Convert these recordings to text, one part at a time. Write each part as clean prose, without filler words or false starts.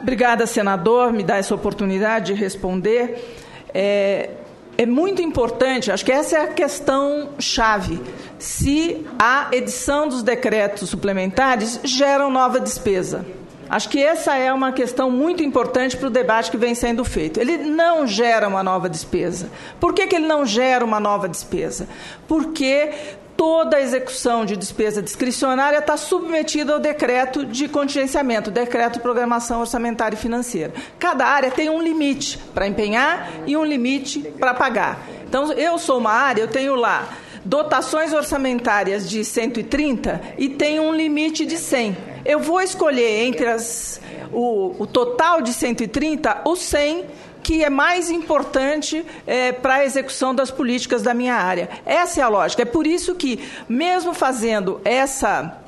Obrigada, senador, me dá essa oportunidade de responder. É muito importante, acho que essa é a questão chave, se a edição dos decretos suplementares geram nova despesa. Acho que essa é uma questão muito importante para o debate que vem sendo feito. Ele não gera uma nova despesa. Por que ele não gera uma nova despesa? Porque toda a execução de despesa discricionária está submetida ao decreto de contingenciamento, decreto de programação orçamentária e financeira. Cada área tem um limite para empenhar e um limite para pagar. Então, eu sou uma área, eu tenho lá dotações orçamentárias de 130 e tenho um limite de 100. Eu vou escolher entre o total de 130, o 100, que é mais importante para a execução das políticas da minha área. Essa é a lógica. É por isso que, mesmo fazendo essa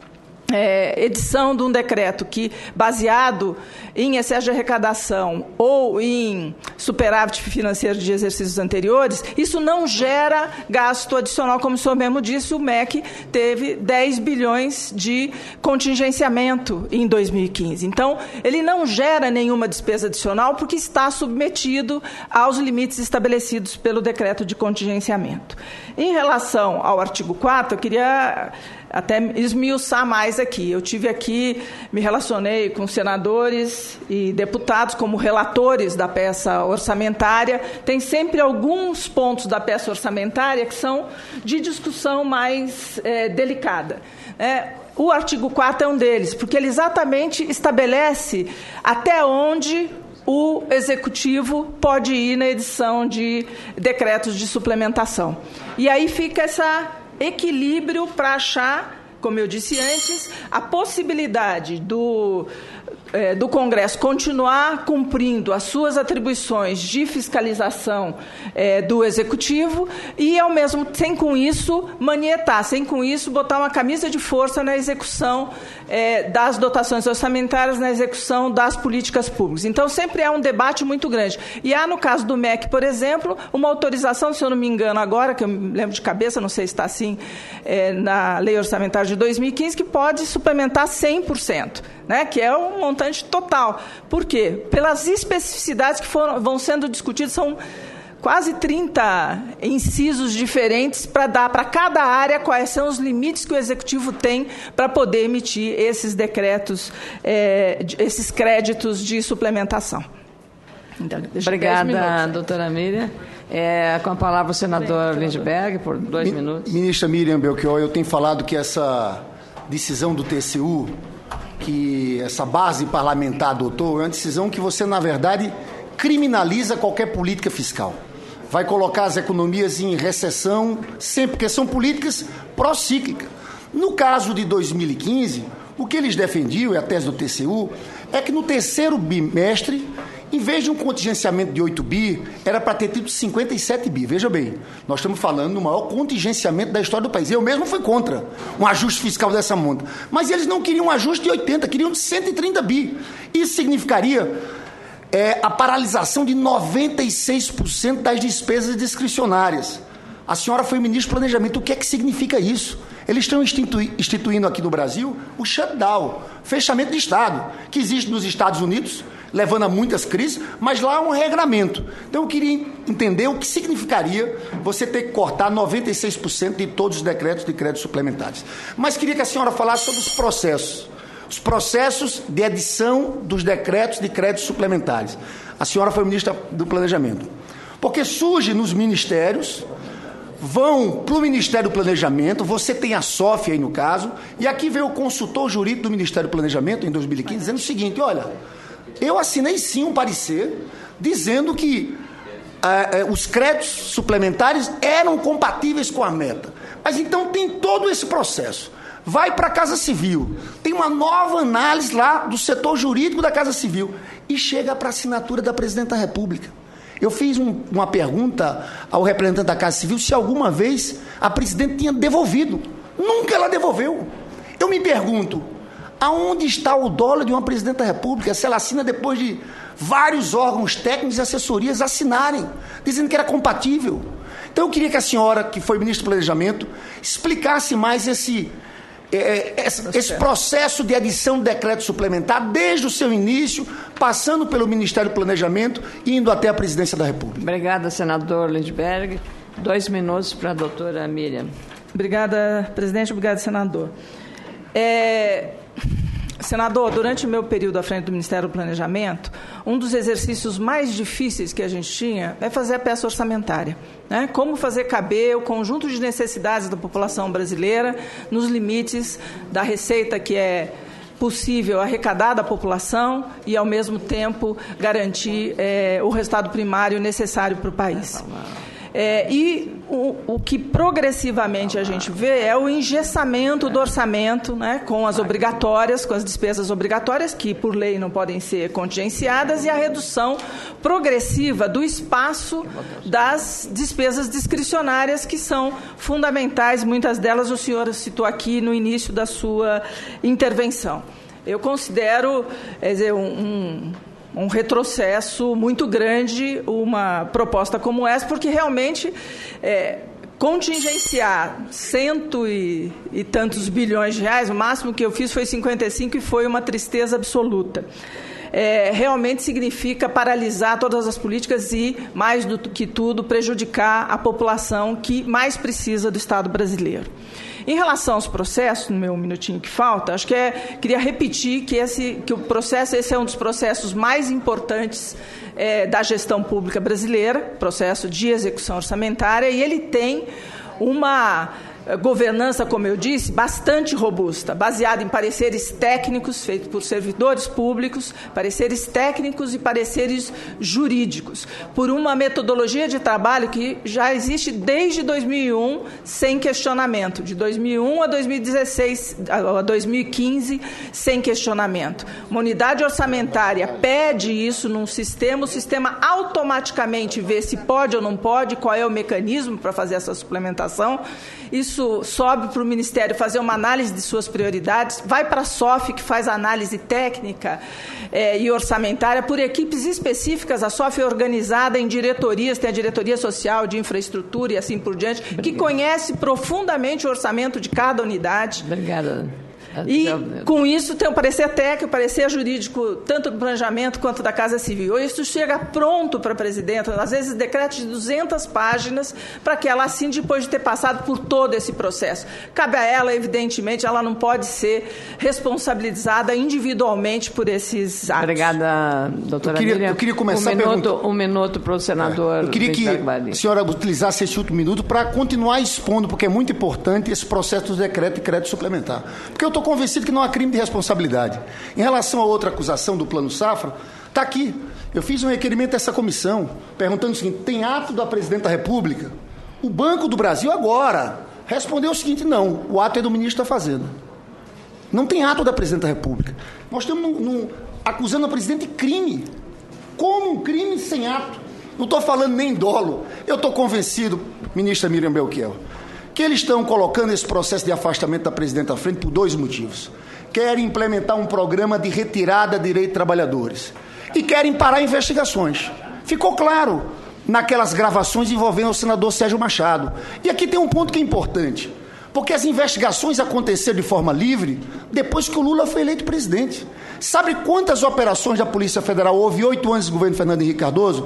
edição de um decreto que, baseado em excesso de arrecadação ou em superávit financeiro de exercícios anteriores, isso não gera gasto adicional, como o senhor mesmo disse, o MEC teve 10 bilhões de contingenciamento em 2015. Então, ele não gera nenhuma despesa adicional porque está submetido aos limites estabelecidos pelo decreto de contingenciamento. Em relação ao artigo 4º, eu queria até esmiuçar mais aqui. Eu tive aqui, me relacionei com senadores e deputados como relatores da peça orçamentária. Tem sempre alguns pontos da peça orçamentária que são de discussão mais delicada. O artigo 4º é um deles, porque ele exatamente estabelece até onde o Executivo pode ir na edição de decretos de suplementação. E aí fica esse equilíbrio para achar, como eu disse antes, a possibilidade do Congresso continuar cumprindo as suas atribuições de fiscalização do Executivo e, ao mesmo tempo, sem com isso manietar, sem com isso botar uma camisa de força na execução das dotações orçamentárias, na execução das políticas públicas. Então, sempre é um debate muito grande. E há, no caso do MEC, por exemplo, uma autorização, se eu não me engano agora, que eu me lembro de cabeça, não sei se está assim, na Lei Orçamentária de 2015, que pode suplementar 100%, né, que é um montante total. Por quê? Pelas especificidades que vão sendo discutidas, são quase 30 incisos diferentes para dar para cada área quais são os limites que o Executivo tem para poder emitir esses decretos, esses créditos de suplementação. Então, obrigada, doutora Miriam. Com a palavra o senador Lindbergh, por 2 minutos. Ministra Miriam Belchior, eu tenho falado que essa decisão do TCU, que essa base parlamentar adotou, é uma decisão que você, na verdade, criminaliza qualquer política fiscal. Vai colocar as economias em recessão sempre, porque são políticas pró-cíclicas. No caso de 2015, o que eles defendiam, e a tese do TCU, é que no terceiro bimestre, em vez de um contingenciamento de 8 bi, era para ter tido 57 bi. Veja bem, nós estamos falando do maior contingenciamento da história do país. Eu mesmo fui contra um ajuste fiscal dessa monta. Mas eles não queriam um ajuste de 80, queriam de 130 bi. Isso significaria a paralisação de 96% das despesas discricionárias. A senhora foi ministro do Planejamento. O que é que significa isso? Eles estão instituindo aqui no Brasil o shutdown, fechamento de Estado, que existe nos Estados Unidos, levando a muitas crises, mas lá há um regramento. Então eu queria entender o que significaria você ter que cortar 96% de todos os decretos de créditos suplementares. Mas queria que a senhora falasse sobre os processos de edição dos decretos de créditos suplementares. A senhora foi ministra do Planejamento. Porque surge nos ministérios, vão para o Ministério do Planejamento, você tem a SOF aí no caso, e aqui veio o consultor jurídico do Ministério do Planejamento, em 2015, dizendo o seguinte: olha, eu assinei sim um parecer dizendo que os créditos suplementares eram compatíveis com a meta. Mas então tem todo esse processo. Vai para a Casa Civil, tem uma nova análise lá do setor jurídico da Casa Civil e chega para a assinatura da Presidente da República. Eu fiz uma pergunta ao representante da Casa Civil se alguma vez a Presidente tinha devolvido. Nunca ela devolveu. Eu me pergunto, aonde está o dólar de uma Presidente da República se ela assina depois de vários órgãos técnicos e assessorias assinarem, dizendo que era compatível? Então eu queria que a senhora, que foi ministra do Planejamento, explicasse mais esse processo de edição de decreto suplementar desde o seu início, passando pelo Ministério do Planejamento e indo até a Presidência da República. Obrigada, senador Lindbergh. 2 minutos para a doutora Miriam. Obrigada, presidente. Obrigada, senador. Senador, durante o meu período à frente do Ministério do Planejamento, um dos exercícios mais difíceis que a gente tinha é fazer a peça orçamentária, né? Como fazer caber o conjunto de necessidades da população brasileira nos limites da receita que é possível arrecadar da população e, ao mesmo tempo, garantir o resultado primário necessário para o país. O que progressivamente a gente vê é o engessamento do orçamento, né, com as obrigatórias, com as despesas obrigatórias, que por lei não podem ser contingenciadas, e a redução progressiva do espaço das despesas discricionárias, que são fundamentais, muitas delas o senhor citou aqui no início da sua intervenção. Eu considero, um retrocesso muito grande uma proposta como essa, porque realmente contingenciar 100 e tantos bilhões de reais, o máximo que eu fiz foi 55 e foi uma tristeza absoluta. Realmente significa paralisar todas as políticas e, mais do que tudo, prejudicar a população que mais precisa do Estado brasileiro. Em relação aos processos, no meu minutinho que falta, acho que queria repetir que o processo, esse é um dos processos mais importantes da gestão pública brasileira, processo de execução orçamentária, e ele tem uma governança, como eu disse, bastante robusta, baseada em pareceres técnicos feitos por servidores públicos, pareceres técnicos e pareceres jurídicos, por uma metodologia de trabalho que já existe desde 2001, sem questionamento, de 2001 a 2016, a 2015, sem questionamento. Uma unidade orçamentária pede isso num sistema, o sistema automaticamente vê se pode ou não pode, qual é o mecanismo para fazer essa suplementação. Isso sobe para o Ministério fazer uma análise de suas prioridades, vai para a SOF, que faz análise técnica e orçamentária por equipes específicas. A SOF é organizada em diretorias, tem a diretoria social, de infraestrutura e assim por diante, que conhece profundamente o orçamento de cada unidade. Obrigada. E, com isso, tem um parecer técnico, parecer jurídico, tanto do planejamento quanto da Casa Civil. Isso chega pronto para a presidenta, às vezes decretos de 200 páginas, para que ela assine depois de ter passado por todo esse processo. Cabe a ela, evidentemente, ela não pode ser responsabilizada individualmente por esses atos. Obrigada, doutora Miriam. Eu queria começar um minuto para o senador. Eu queria que a senhora utilizasse esse último minuto para continuar expondo, porque é muito importante esse processo do decreto e crédito suplementar. Porque eu estou convencido que não há crime de responsabilidade. Em relação a outra acusação do Plano Safra, está aqui. Eu fiz um requerimento a essa comissão, perguntando o seguinte: tem ato da Presidente da República? O Banco do Brasil agora respondeu o seguinte: não, o ato é do ministro da Fazenda. Não tem ato da Presidente da República. Nós estamos acusando a Presidente de crime. Como um crime sem ato? Não estou falando nem em dolo. Eu estou convencido, ministra Miriam Belchior, que eles estão colocando esse processo de afastamento da Presidente à frente por 2 motivos. Querem implementar um programa de retirada de direitos de trabalhadores e querem parar investigações. Ficou claro naquelas gravações envolvendo o senador Sérgio Machado. E aqui tem um ponto que é importante, porque as investigações aconteceram de forma livre depois que o Lula foi eleito presidente. Sabe quantas operações da Polícia Federal houve 8 anos do governo Fernando Henrique Cardoso?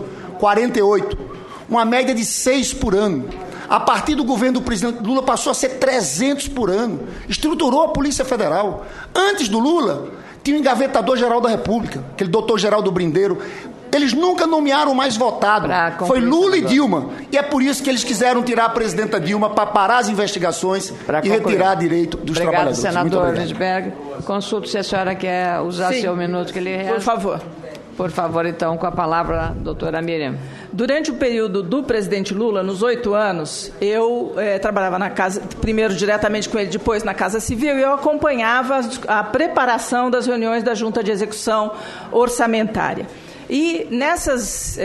48. Uma média de 6 por ano. A partir do governo do presidente Lula passou a ser 300 por ano. Estruturou a Polícia Federal. Antes do Lula, tinha o engavetador-geral da República, aquele doutor Geraldo Brindeiro. Eles nunca nomearam o mais votado. Foi Lula e Dilma. E é por isso que eles quiseram tirar a presidenta Dilma para parar as investigações e retirar direito dos trabalhadores. Senador Lindbergh. Consulto se a senhora quer usar seu minuto que lhe resta. Por favor. Por favor, então, com a palavra, a doutora Miriam. Durante o período do presidente Lula, nos 8 anos, eu trabalhava na Casa, primeiro diretamente com ele, depois na Casa Civil, e eu acompanhava a preparação das reuniões da Junta de Execução Orçamentária. E nessas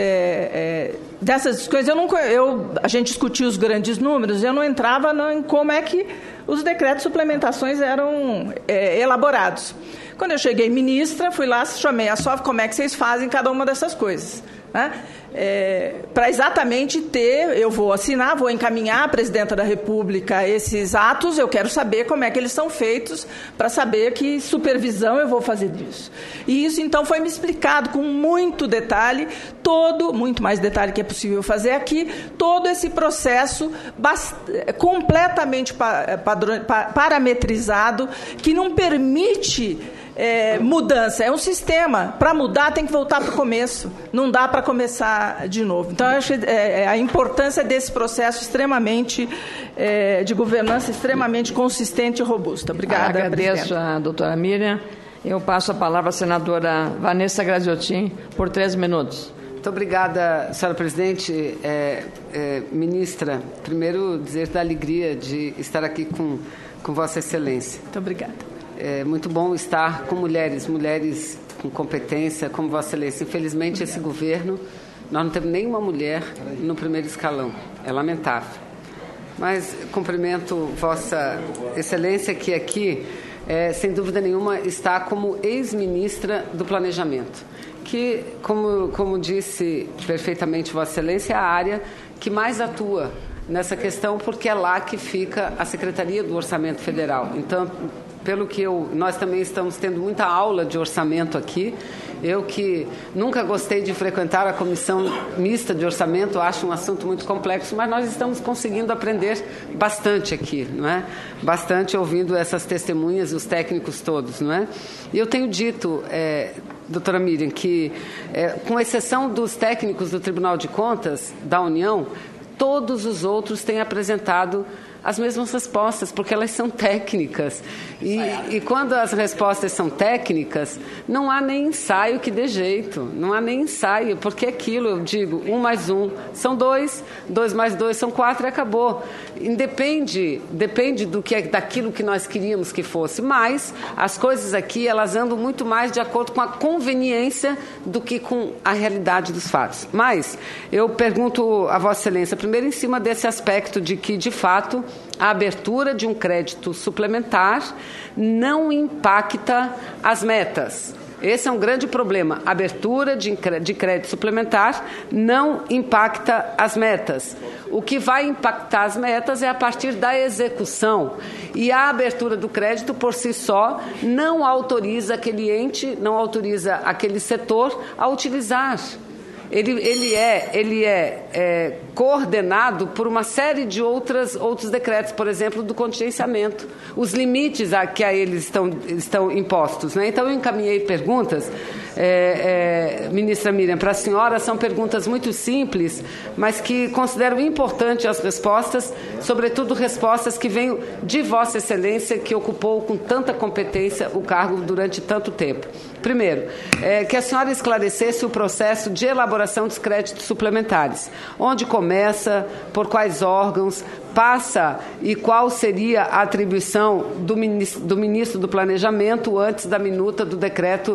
discussões, a gente discutia os grandes números, eu não entrava em como é que os decretos de suplementações eram elaborados. Quando eu cheguei ministra, fui lá, chamei a SOF, como é que vocês fazem cada uma dessas coisas? né? Para exatamente eu vou assinar, vou encaminhar à Presidenta da República esses atos, eu quero saber como é que eles são feitos, para saber que supervisão eu vou fazer disso. E isso, então, foi me explicado com muito detalhe, muito mais detalhe que é possível fazer aqui, todo esse processo completamente parametrizado, que não permite mudança. É um sistema. Para mudar, tem que voltar para o começo. Não dá para começar de novo. Então, eu acho a importância desse processo extremamente, de governança extremamente consistente e robusta. Obrigada, agradeço a doutora Miriam. Eu passo a palavra à senadora Vanessa Graziotin por 3 minutos. Muito obrigada, senhora presidente. Ministra, primeiro dizer da alegria de estar aqui com Vossa Excelência. Muito obrigada. É muito bom estar com mulheres com competência, como Vossa Excelência. Infelizmente, esse governo, nós não temos nenhuma mulher no primeiro escalão. É lamentável. Mas cumprimento Vossa Excelência, que aqui, sem dúvida nenhuma, está como ex-ministra do Planejamento, que, como disse perfeitamente Vossa Excelência, é a área que mais atua nessa questão, porque é lá que fica a Secretaria do Orçamento Federal. Então, pelo que nós também estamos tendo muita aula de orçamento aqui. Eu que nunca gostei de frequentar a comissão mista de orçamento, acho um assunto muito complexo, mas nós estamos conseguindo aprender bastante aqui, não é? Bastante ouvindo essas testemunhas e os técnicos todos, não é? E eu tenho dito, doutora Miriam, que com exceção dos técnicos do Tribunal de Contas da União, todos os outros têm apresentado as mesmas respostas, porque elas são técnicas. E quando as respostas são técnicas, não há nem ensaio que dê jeito. Não há nem ensaio, porque aquilo, eu digo, 1 mais 1 são 2, 2 mais 2 são 4 e acabou. Depende daquilo que nós queríamos que fosse. Mas as coisas aqui, elas andam muito mais de acordo com a conveniência do que com a realidade dos fatos. Mas eu pergunto a Vossa Excelência, primeiro em cima desse aspecto de que, de fato, a abertura de um crédito suplementar não impacta as metas. Esse é um grande problema. A abertura de crédito suplementar não impacta as metas. O que vai impactar as metas é a partir da execução. E a abertura do crédito, por si só, não autoriza aquele ente, não autoriza aquele setor a utilizar. Ele é coordenado por uma série de outros decretos, por exemplo, do contingenciamento, os limites que a eles estão impostos, né? Então, eu encaminhei perguntas, ministra Miriam, para a senhora, são perguntas muito simples, mas que considero importante as respostas, sobretudo respostas que venham de Vossa Excelência, que ocupou com tanta competência o cargo durante tanto tempo. Primeiro, que a senhora esclarecesse o processo de elaboração dos créditos suplementares. Onde começa, por quais órgãos, passa e qual seria a atribuição do ministro do Planejamento antes que a minuta do decreto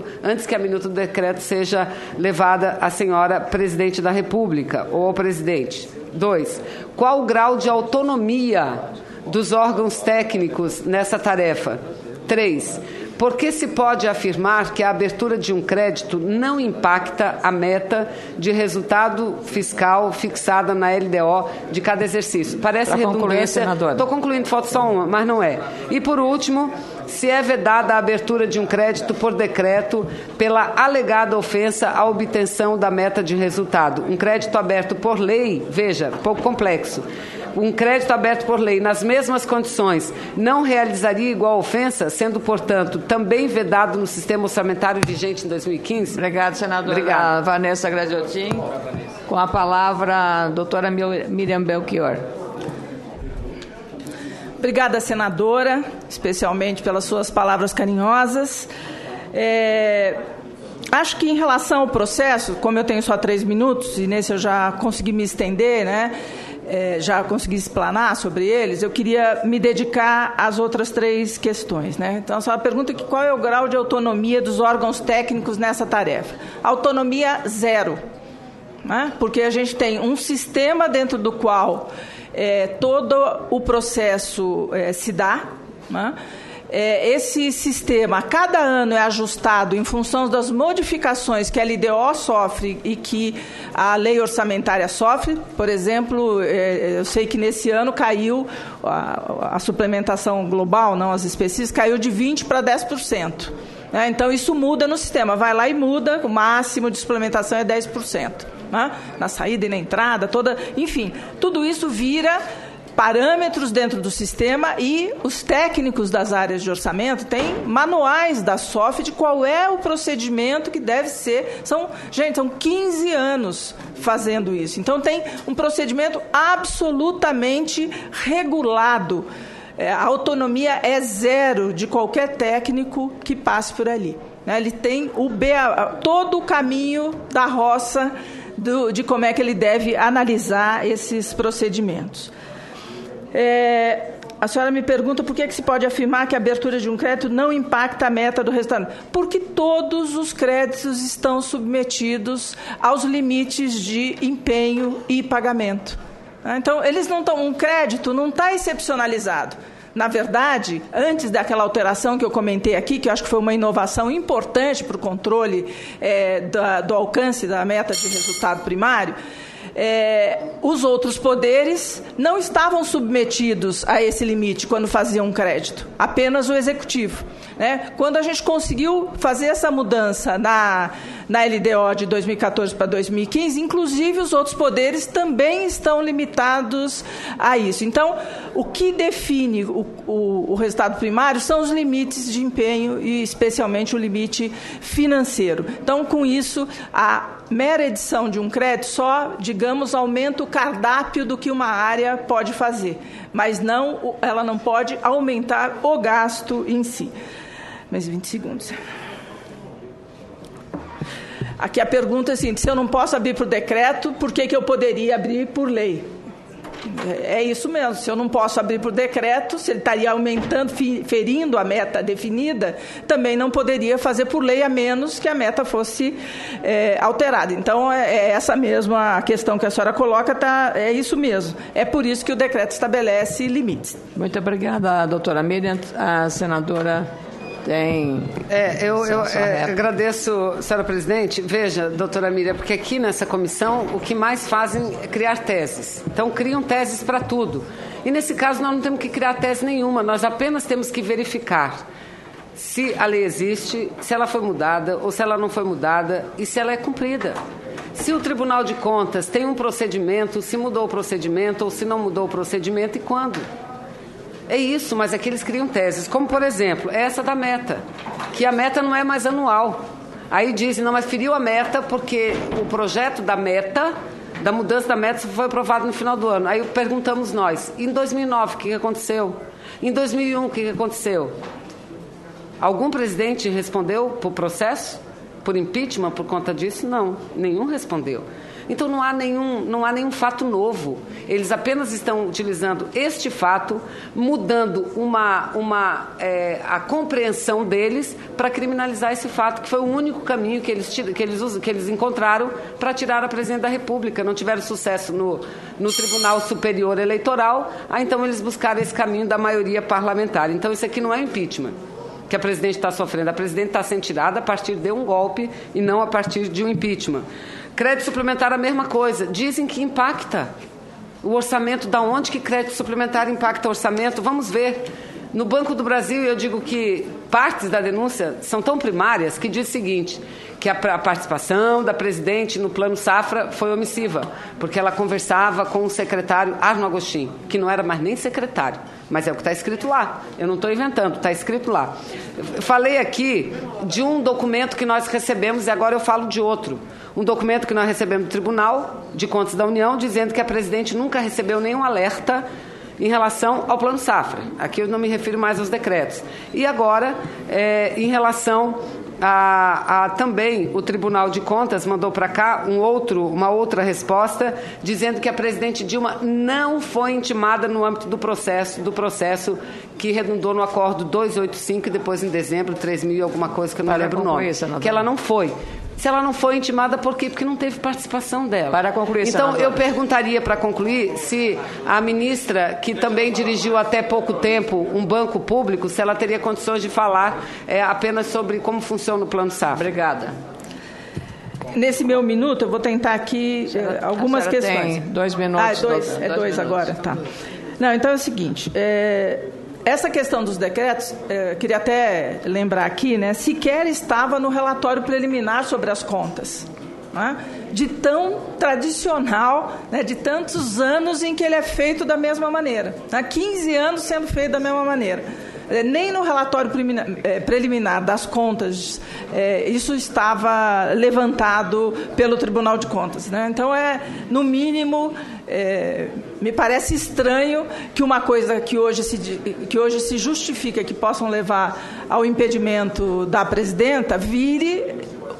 seja levada à senhora Presidente da República ou ao Presidente. 2. Qual o grau de autonomia dos órgãos técnicos nessa tarefa? 3. Por que se pode afirmar que a abertura de um crédito não impacta a meta de resultado fiscal fixada na LDO de cada exercício? Parece redundância. Estou concluindo, falta só uma, mas não é. E, por último, se é vedada a abertura de um crédito por decreto pela alegada ofensa à obtenção da meta de resultado. Um crédito aberto por lei, veja, pouco complexo. Um crédito aberto por lei nas mesmas condições não realizaria igual ofensa, sendo, portanto, também vedado no sistema orçamentário vigente em 2015? Obrigada, senadora Vanessa Graziotin. Com a palavra, a doutora Miriam Belchior. Obrigada, senadora, especialmente pelas suas palavras carinhosas. Acho que em relação ao processo, como eu tenho só 3 minutos, e nesse eu já consegui me estender, né? Já consegui explanar sobre eles, eu queria me dedicar às outras 3 questões, né? Então, só a pergunta é qual é o grau de autonomia dos órgãos técnicos nessa tarefa? Autonomia 0, né? Porque a gente tem um sistema dentro do qual todo o processo se dá, né? esse sistema, a cada ano é ajustado em função das modificações que a LDO sofre e que a lei orçamentária sofre. Por exemplo, eu sei que nesse ano caiu a suplementação global, não as específicas, caiu de 20% para 10%. Então, isso muda no sistema. Vai lá e muda, o máximo de suplementação é 10%. Né? Na saída e na entrada, enfim, tudo isso vira parâmetros dentro do sistema e os técnicos das áreas de orçamento têm manuais da SOF de qual é o procedimento que deve ser. São 15 anos fazendo isso. Então, tem um procedimento absolutamente regulado. A autonomia é zero de qualquer técnico que passe por ali. Ele tem todo o caminho da roça de como é que ele deve analisar esses procedimentos. A senhora me pergunta por que se pode afirmar que a abertura de um crédito não impacta a meta do resultado. Porque todos os créditos estão submetidos aos limites de empenho e pagamento. Então, eles não estão. Um crédito não está excepcionalizado. Na verdade, antes daquela alteração que eu comentei aqui, que eu acho que foi uma inovação importante para o controle do alcance da meta de resultado primário, os outros poderes não estavam submetidos a esse limite quando faziam um crédito, apenas o executivo. Quando a gente conseguiu fazer essa mudança na LDO de 2014 para 2015, inclusive os outros poderes também estão limitados a isso. Então, o que define o resultado primário são os limites de empenho e especialmente o limite financeiro. Então, com isso, a mera edição de um crédito só, digamos, aumenta o cardápio do que uma área pode fazer, mas ela não pode aumentar o gasto em si. Mais 20 segundos. Aqui a pergunta é assim, se eu não posso abrir por decreto, por que eu poderia abrir por lei? É isso mesmo, se eu não posso abrir por decreto, se ele estaria aumentando, ferindo a meta definida, também não poderia fazer por lei, a menos que a meta fosse alterada. Então, é essa mesma questão que a senhora coloca, é isso mesmo. É por isso que o decreto estabelece limites. Muito obrigada, doutora Miriam. A senadora tem... Eu agradeço, senhora presidente. Veja, doutora Miriam, porque aqui nessa comissão o que mais fazem é criar teses. Então, criam teses para tudo. E nesse caso nós não temos que criar tese nenhuma, nós apenas temos que verificar se a lei existe, se ela foi mudada ou se ela não foi mudada e se ela é cumprida. Se o Tribunal de Contas tem um procedimento, se mudou o procedimento ou se não mudou o procedimento e quando. É isso, mas aqui eles criam teses, como, por exemplo, essa da meta, que a meta não é mais anual. Aí dizem, não, mas feriu a meta porque o projeto da meta, da mudança da meta, foi aprovado no final do ano. Aí perguntamos nós, em 2009, o que aconteceu? Em 2001, o que aconteceu? Algum presidente respondeu por processo? Por impeachment, por conta disso? Não, nenhum respondeu. Então não há nenhum fato novo. Eles apenas estão utilizando este fato, mudando a compreensão deles para criminalizar esse fato, que foi o único caminho que eles encontraram para tirar a presidente da República. Não tiveram sucesso no Tribunal Superior Eleitoral, então eles buscaram esse caminho da maioria parlamentar. Então isso aqui não é impeachment que a presidente está sofrendo. A presidente está sendo tirada a partir de um golpe e não a partir de um impeachment. Crédito suplementar, a mesma coisa. Dizem que impacta o orçamento. Da onde que crédito suplementar impacta o orçamento? Vamos ver. No Banco do Brasil, eu digo que partes da denúncia são tão primárias que diz o seguinte, que a participação da presidente no Plano Safra foi omissiva, porque ela conversava com o secretário Arno Agostinho, que não era mais nem secretário, mas é o que está escrito lá. Eu não estou inventando, está escrito lá. Eu falei aqui de um documento que nós recebemos e agora eu falo de outro. Um documento que nós recebemos do Tribunal de Contas da União, dizendo que a presidente nunca recebeu nenhum alerta em relação ao Plano Safra. Aqui eu não me refiro mais aos decretos. E agora, em relação também o Tribunal de Contas mandou para cá uma outra resposta, dizendo que a presidente Dilma não foi intimada no âmbito do processo que redundou no acordo 285 e depois em dezembro 3.000 alguma coisa que eu não lembro o nome. Que ela não foi. Se ela não foi intimada, por quê? Porque não teve participação dela. Para concluir, então, senadora. eu perguntaria, para concluir, se a ministra, que também dirigiu até pouco tempo um banco público, se ela teria condições de falar apenas sobre como funciona o Plano Safra. Obrigada. Nesse meu minuto, eu vou tentar aqui algumas questões. Tem 2 minutos. Dois agora, tá. Não, então é o seguinte... Essa questão dos decretos, queria até lembrar aqui, né, sequer estava no relatório preliminar sobre as contas, né, de tão tradicional, né, de tantos anos em que ele é feito da mesma maneira. Há 15 anos sendo feito da mesma maneira. Nem no relatório preliminar das contas isso estava levantado pelo Tribunal de Contas, né? Então, no mínimo, me parece estranho que uma coisa que hoje se justifica que possam levar ao impedimento da presidenta vire...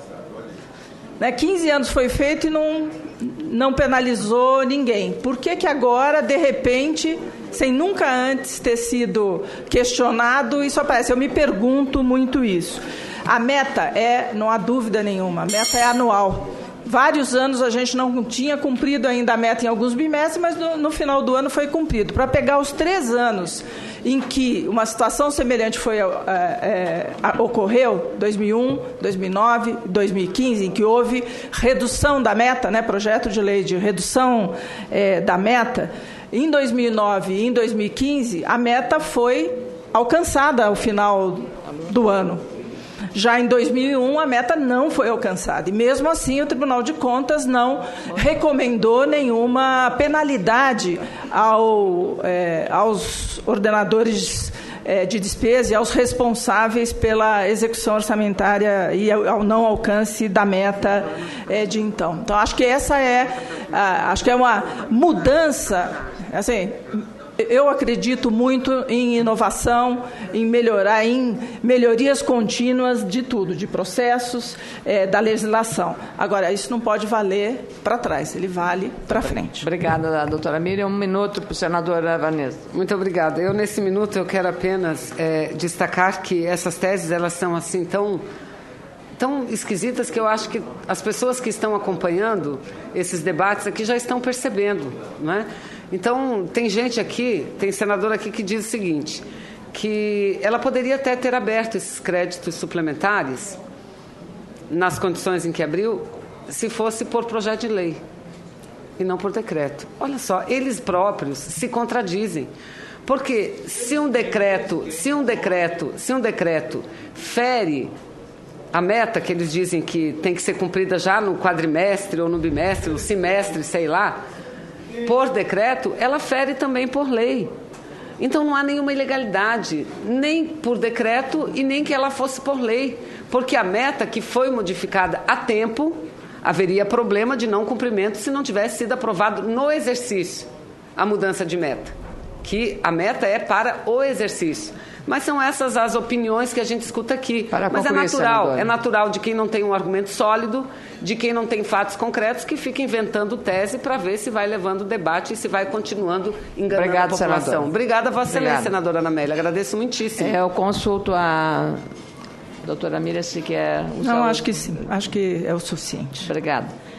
15 anos foi feito e não penalizou ninguém. Por que agora, de repente, sem nunca antes ter sido questionado, isso aparece? Eu me pergunto muito isso. A meta não há dúvida nenhuma, a meta é anual. Vários anos a gente não tinha cumprido ainda a meta em alguns bimestres, mas no final do ano foi cumprido. Para pegar os 3 anos em que uma situação semelhante ocorreu, 2001, 2009, 2015, em que houve redução da meta, né, projeto de lei de redução da meta, em 2009 e em 2015, a meta foi alcançada ao final do ano. Já em 2001, a meta não foi alcançada. E, mesmo assim, o Tribunal de Contas não recomendou nenhuma penalidade aos ordenadores de despesa e aos responsáveis pela execução orçamentária e ao não alcance da meta de então. Então, acho que essa acho que é uma mudança, assim... Eu acredito muito em inovação, em melhorias contínuas de tudo, de processos, da legislação. Agora, isso não pode valer para trás, ele vale para frente. Obrigada, doutora Miriam. 1 minuto para o senador Vanessa. Muito obrigada. Eu, nesse minuto, eu quero apenas destacar que essas teses, elas são assim tão esquisitas que eu acho que as pessoas que estão acompanhando esses debates aqui já estão percebendo, não é? Então, tem gente aqui, tem senador aqui que diz o seguinte, que ela poderia até ter aberto esses créditos suplementares nas condições em que abriu, se fosse por projeto de lei e não por decreto. Olha só, eles próprios se contradizem. Porque se um decreto fere a meta que eles dizem que tem que ser cumprida já no quadrimestre ou no bimestre, no semestre, sei lá, por decreto, ela fere também por lei. Então não há nenhuma ilegalidade, nem por decreto e nem que ela fosse por lei, porque a meta que foi modificada a tempo, haveria problema de não cumprimento se não tivesse sido aprovado no exercício a mudança de meta, que a meta é para o exercício. Mas são essas as opiniões que a gente escuta aqui. Mas é natural de quem não tem um argumento sólido, de quem não tem fatos concretos, que fica inventando tese para ver se vai levando o debate e se vai continuando enganando a população. Senador. Obrigada, Vossa Excelência, senadora Ana Amélia. Agradeço muitíssimo. Eu consulto a doutora Miriam se quer usar... Não, acho que sim. Acho que é o suficiente. Obrigada.